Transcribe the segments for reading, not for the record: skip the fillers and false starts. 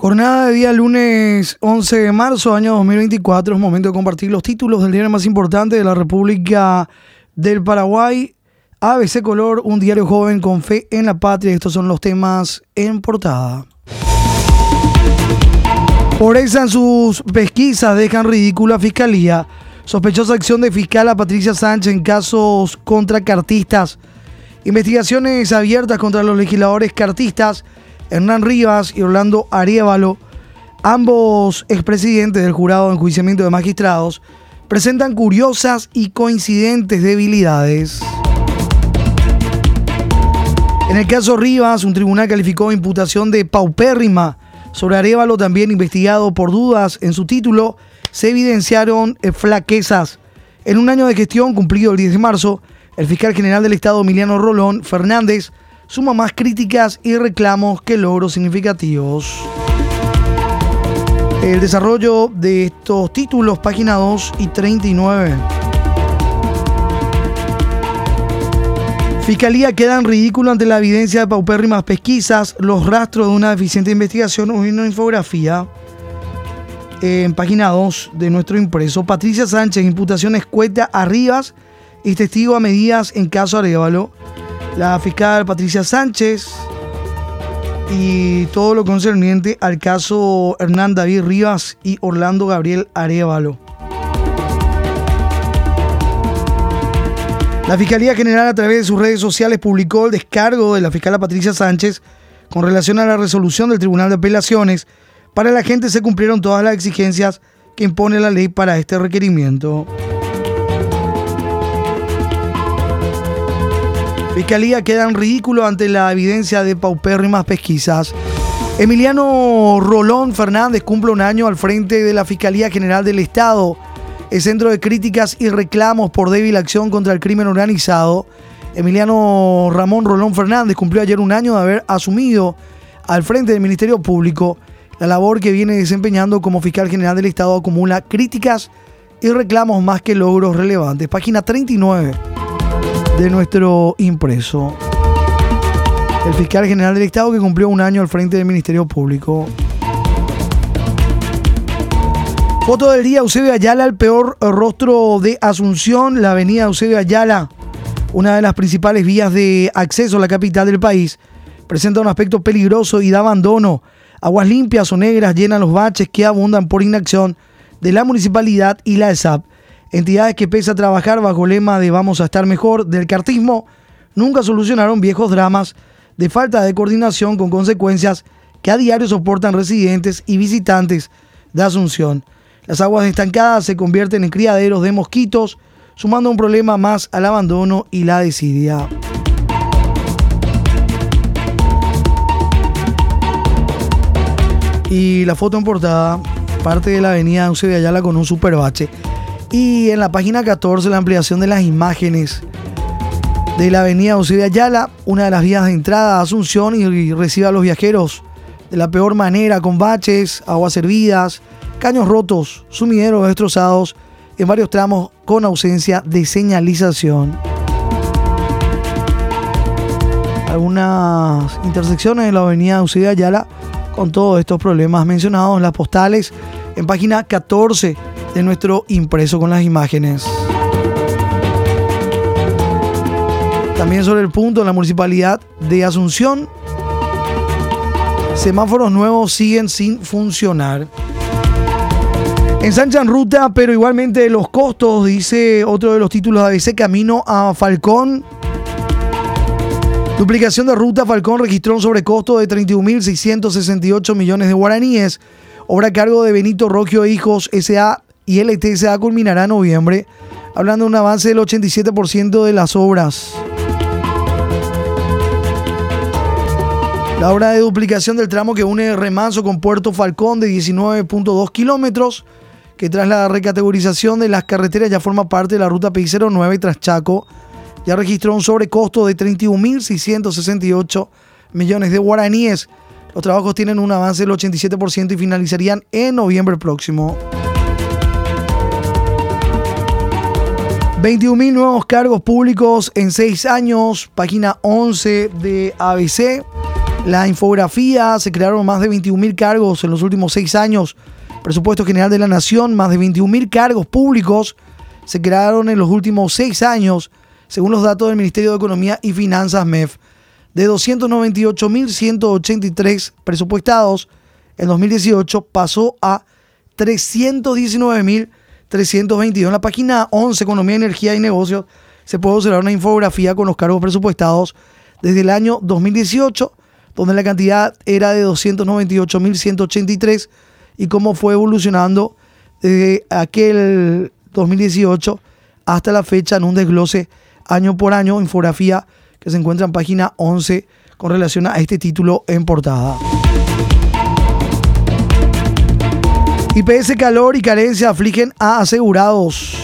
Jornada de día lunes 11 de marzo, año 2024. Es momento de compartir los títulos del diario más importante de la República del Paraguay. ABC Color, un diario joven con fe en la patria. Estos son los temas en portada. Progresan sus pesquisas, dejan ridícula a Fiscalía. Sospechosa acción de fiscal a Patricia Sánchez en casos contra cartistas. Investigaciones abiertas contra los legisladores cartistas Hernán Rivas y Orlando Arévalo, ambos expresidentes del jurado de enjuiciamiento de magistrados, presentan curiosas y coincidentes debilidades. En el caso Rivas, un tribunal calificó imputación de paupérrima. Sobre Arévalo, también investigado por dudas en su título, se evidenciaron flaquezas. En un año de gestión cumplido el 10 de marzo, el fiscal general del Estado, Emiliano Rolón Fernández, suma más críticas y reclamos que logros significativos. El desarrollo de estos títulos, página 2 y 39. Fiscalía queda en ridículo ante la evidencia de paupérrimas pesquisas, los rastros de una deficiente investigación. Una infografía en página 2 de nuestro impreso. Patricia Sánchez, imputación escueta a Rivas y testigo a medidas en caso Arévalo. La fiscal Patricia Sánchez y todo lo concerniente al caso Hernán David Rivas y Orlando Gabriel Arévalo. La Fiscalía General, a través de sus redes sociales, publicó el descargo de la fiscal Patricia Sánchez con relación a la resolución del Tribunal de Apelaciones. Para la gente se cumplieron todas las exigencias que impone la ley para este requerimiento. Fiscalía queda en ridículo ante la evidencia de paupérrimas pesquisas. Emiliano Rolón Fernández cumple un año al frente de la Fiscalía General del Estado. El centro de críticas y reclamos por débil acción contra el crimen organizado. Emiliano Ramón Rolón Fernández cumplió ayer un año de haber asumido al frente del Ministerio Público. La labor que viene desempeñando como fiscal general del Estado acumula críticas y reclamos más que logros relevantes. Página 39 de nuestro impreso. El fiscal general del Estado que cumplió un año al frente del Ministerio Público. Foto del día, Eusebio Ayala, el peor rostro de Asunción. La avenida Eusebio Ayala, una de las principales vías de acceso a la capital del país, presenta un aspecto peligroso y da abandono. Aguas limpias o negras llenan los baches que abundan por inacción de la municipalidad y la ESAP. Entidades que, pese a trabajar bajo lema de vamos a estar mejor del cartismo, nunca solucionaron viejos dramas de falta de coordinación con consecuencias que a diario soportan residentes y visitantes de Asunción. Las aguas estancadas se convierten en criaderos de mosquitos, sumando un problema más al abandono y la desidia. Y la foto en portada, parte de la avenida Eusebio Ayala con un superbache. Y en la página 14, la ampliación de las imágenes de la avenida Eusebio Ayala, una de las vías de entrada a Asunción, y recibe a los viajeros de la peor manera, con baches, aguas hervidas, caños rotos, sumideros destrozados en varios tramos con ausencia de señalización. Algunas intersecciones de la avenida Eusebio Ayala con todos estos problemas mencionados en las postales en página 14 de nuestro impreso con las imágenes. También sobre el punto, en la municipalidad de Asunción, semáforos nuevos siguen sin funcionar. Ensanchan ruta, pero igualmente los costos, dice otro de los títulos de ABC, camino a Falcón. Duplicación de ruta, Falcón registró un sobrecosto de 31.668 millones de guaraníes. Obra a cargo de Benito Rogio Hijos S.A. y LTSA culminará en noviembre, hablando de un avance del 87% de las obras. La obra de duplicación del tramo que une Remanso con Puerto Falcón de 19.2 kilómetros, que tras la recategorización de las carreteras ya forma parte de la ruta PI09 tras Chaco, ya registró un sobrecosto de 31.668 millones de guaraníes. Los trabajos tienen un avance del 87% y finalizarían en noviembre próximo. 21.000 nuevos cargos públicos en 6 años, página 11 de ABC. La infografía, se crearon más de 21.000 cargos en los últimos 6 años. Presupuesto General de la Nación, más de 21.000 cargos públicos se crearon en los últimos 6 años, según los datos del Ministerio de Economía y Finanzas, MEF. De 298.183 presupuestados en 2018 pasó a 319.322. En la página 11, Economía, Energía y Negocios, se puede observar una infografía con los cargos presupuestados desde el año 2018, donde la cantidad era de 298.183 y cómo fue evolucionando desde aquel 2018 hasta la fecha en un desglose año por año, infografía que se encuentra en página 11 con relación a este título en portada. IPS, calor y carencia afligen a asegurados.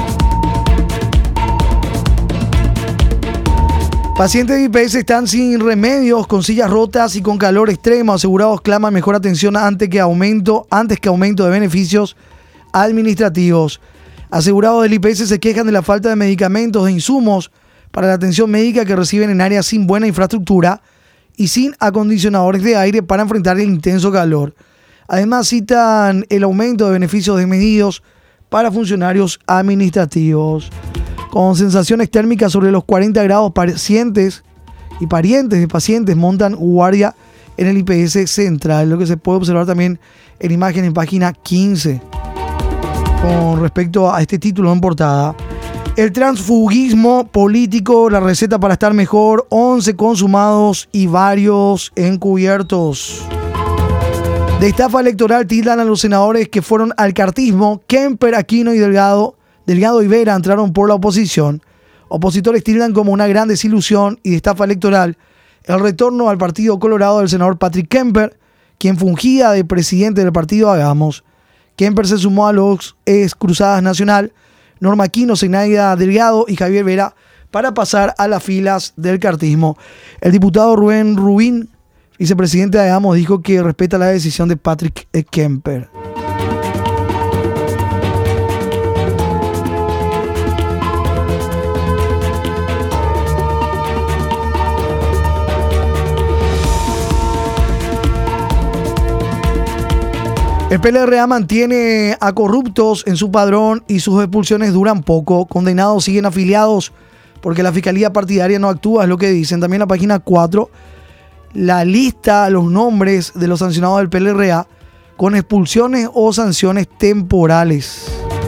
Pacientes de IPS están sin remedios, con sillas rotas y con calor extremo. Asegurados claman mejor atención antes que aumento de beneficios administrativos. Asegurados del IPS se quejan de la falta de medicamentos e insumos para la atención médica que reciben en áreas sin buena infraestructura y sin acondicionadores de aire para enfrentar el intenso calor. Además citan el aumento de beneficios desmedidos para funcionarios administrativos. Con sensaciones térmicas sobre los 40 grados, pacientes y parientes de pacientes montan guardia en el IPS central, lo que se puede observar también en imagen en página 15 con respecto a este título en portada. El transfugismo político, la receta para estar mejor, 11 consumados y varios encubiertos. De estafa electoral tildan a los senadores que fueron al cartismo. Kemper, Aquino y Delgado y Vera entraron por la oposición. Opositores tildan como una gran desilusión y de estafa electoral el retorno al Partido Colorado del senador Patrick Kemper, quien fungía de presidente del partido Hagamos. Kemper se sumó a los ex Cruzadas Nacional, Norma Aquino, Zenaida Delgado y Javier Vera para pasar a las filas del cartismo. El diputado Rubén Rubín, vicepresidente de Hagamos, dijo que respeta la decisión de Patrick Kemper. El PLRA mantiene a corruptos en su padrón y sus expulsiones duran poco. Condenados siguen afiliados porque la fiscalía partidaria no actúa, es lo que dicen. También en la página 4, la lista, los nombres de los sancionados del PLRA con expulsiones o sanciones temporales.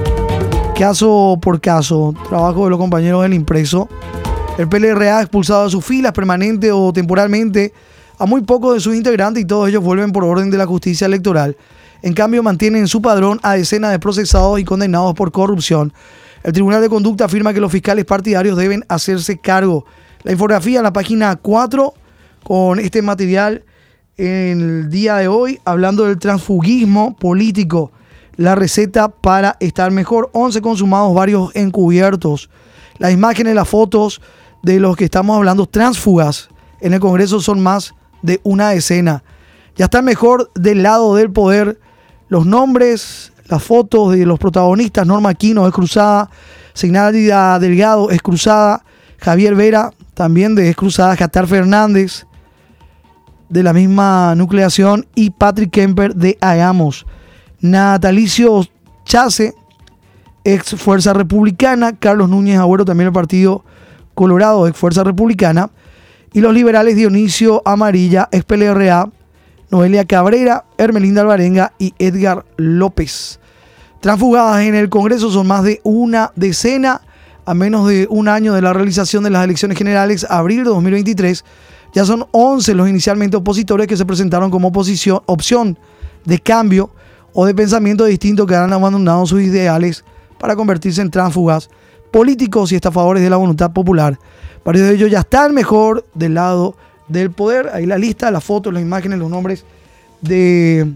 Caso por caso, trabajo de los compañeros del impreso. El PLRA ha expulsado de sus filas permanente o temporalmente a muy pocos de sus integrantes y todos ellos vuelven por orden de la justicia electoral. En cambio, mantienen en su padrón a decenas de procesados y condenados por corrupción. El Tribunal de Conducta afirma que los fiscales partidarios deben hacerse cargo. La infografía en la página 4 con este material en el día de hoy, hablando del transfugismo político. La receta para estar mejor, 11 consumados, varios encubiertos. Las imágenes, las fotos de los que estamos hablando, tránsfugas en el Congreso son más de una decena. Ya están mejor del lado del poder. Los nombres, las fotos de los protagonistas: Norma Aquino es cruzada, Zenaida Delgado es cruzada, Javier Vera también de es cruzada, Qatar Fernández de la misma nucleación y Patrick Kemper de Hagamos. Natalicio Chase, ex Fuerza Republicana, Carlos Núñez Agüero también del Partido Colorado, ex Fuerza Republicana, y los liberales Dionisio Amarilla, ex PLRA, Noelia Cabrera, Hermelinda Alvarenga y Edgar López. Transfugadas en el Congreso son más de una decena. A menos de un año de la realización de las elecciones generales, abril de 2023, ya son 11 los inicialmente opositores que se presentaron como opción de cambio o de pensamiento distinto que han abandonado sus ideales para convertirse en tránsfugas políticos y estafadores de la voluntad popular. Varios de ellos ya están mejor del lado del poder. Ahí la lista, las fotos, las imágenes, los nombres de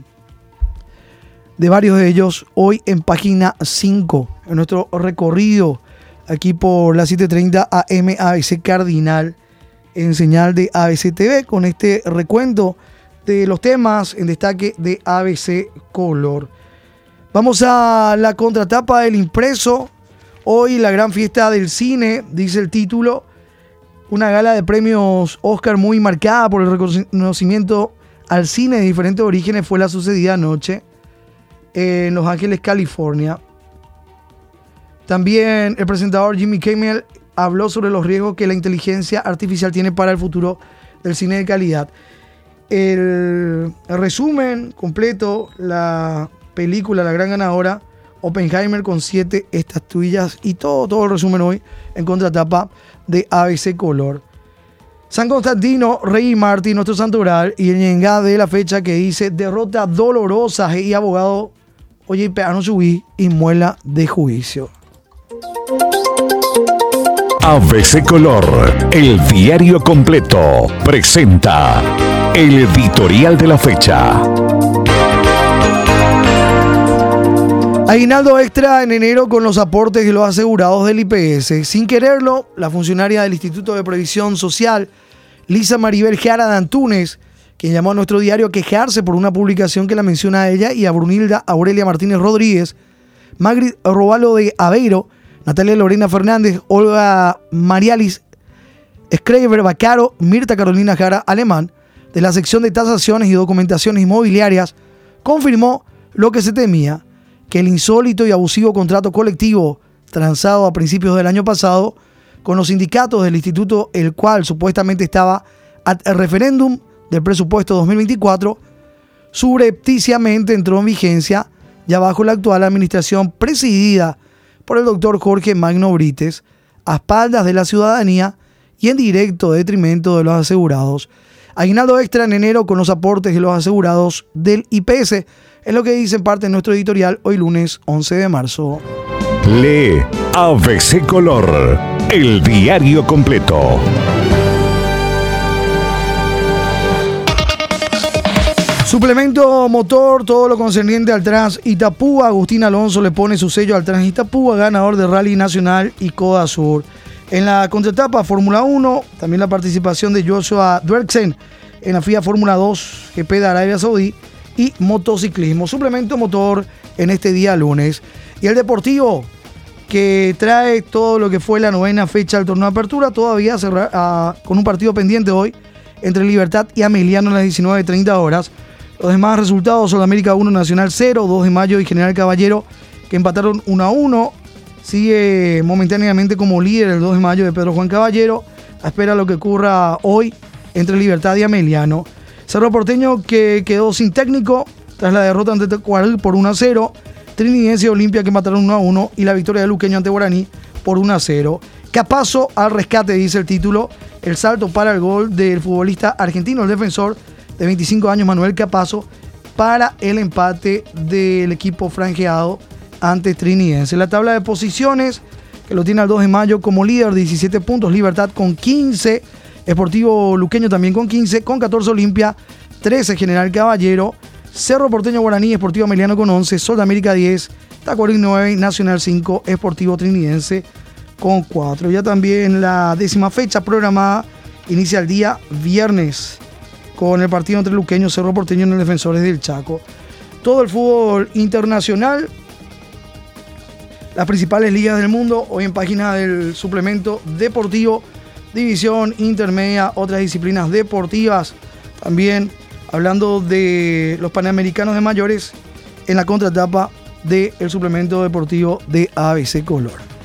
varios de ellos hoy en página 5 en nuestro recorrido aquí por la 7:30 AM ABC Cardinal en señal de ABC TV con este recuento de los temas en destaque de ABC Color. Vamos a la contratapa del impreso. Hoy la gran fiesta del cine, dice el título. una gala de premios Oscar muy marcada por el reconocimiento al cine de diferentes orígenes fue la sucedida anoche en Los Ángeles, California. También el presentador Jimmy Kimmel habló sobre los riesgos que la inteligencia artificial tiene para el futuro del cine de calidad. El resumen completo, la película, la gran ganadora, Oppenheimer, con 7 estatuillas y todo el resumen hoy en contratapa de ABC Color. San Constantino, Rey Martí, nuestro santo oral, y el ñengá de la fecha que dice derrota dolorosa y abogado, oye, peano subí y muela de juicio. ABC Color, el diario completo, presenta el editorial de la fecha. Aguinaldo extra en enero con los aportes de los asegurados del IPS. Sin quererlo, la funcionaria del Instituto de Previsión Social, Lisa Maribel Jara de Antunes, quien llamó a nuestro diario a quejarse por una publicación que la menciona a ella y a Brunilda Aurelia Martínez Rodríguez, Magrid Robalo de Aveiro, Natalia Lorena Fernández, Olga Marialis Schreiber Bacaro, Mirta Carolina Jara Alemán, de la sección de tasaciones y documentaciones inmobiliarias, confirmó lo que se temía, que el insólito y abusivo contrato colectivo transado a principios del año pasado con los sindicatos del instituto, el cual supuestamente estaba ad referéndum del presupuesto 2024, subrepticiamente entró en vigencia ya bajo la actual administración presidida por el doctor Jorge Magno Brites, a espaldas de la ciudadanía y en directo detrimento de los asegurados. Aguinaldo extra en enero con los aportes de los asegurados del IPS, es lo que dice en parte en nuestro editorial hoy lunes 11 de marzo. Lee ABC Color, el diario completo. Suplemento motor, todo lo concerniente al Trans Itapúa. Agustín Alonso le pone su sello al Trans Itapúa, ganador de Rally Nacional y Coda Sur. En la contraetapa Fórmula 1, también la participación de Joshua Dwerksen en la FIA Fórmula 2 GP de Arabia Saudí y motociclismo. Suplemento motor en este día lunes. Y el deportivo, que trae todo lo que fue la 9ª fecha del torneo de apertura, todavía con un partido pendiente hoy entre Libertad y Ameliano a las 19:30 horas. Los demás resultados: Sudamérica 1, Nacional 0, 2 de Mayo y General Caballero, que empataron 1-1. Sigue momentáneamente como líder el 2 de Mayo de Pedro Juan Caballero. Espera lo que ocurra hoy entre Libertad y Ameliano. Cerro Porteño, que quedó sin técnico tras la derrota ante Tecuaral por 1-0. Trinidense y Olimpia, que empataron 1-1. Y la victoria de Luqueño ante Guaraní por 1-0. Capazo al rescate, dice el título. El salto para el gol del futbolista argentino, el defensor de 25 años, Manuel Capazo, para el empate del equipo franjeado ante Trinidense. La tabla de posiciones, que lo tiene al 2 de Mayo como líder, 17 puntos, Libertad con 15, Sportivo Luqueño también con 15, con 14 Olimpia, 13 General Caballero, Cerro Porteño Guaraní, Sportivo Ameliano con 11, Sol de América 10, Tacuarí 9, Nacional 5, Sportivo Trinidense con 4. Ya también la 10ª fecha programada inicia el día viernes con el partido entre Luqueño, Cerro Porteño y los Defensores del Chaco. Todo el fútbol internacional, las principales ligas del mundo, hoy en página del suplemento deportivo, división intermedia, otras disciplinas deportivas. También hablando de los Panamericanos de mayores en la contraetapa del suplemento deportivo de ABC Color.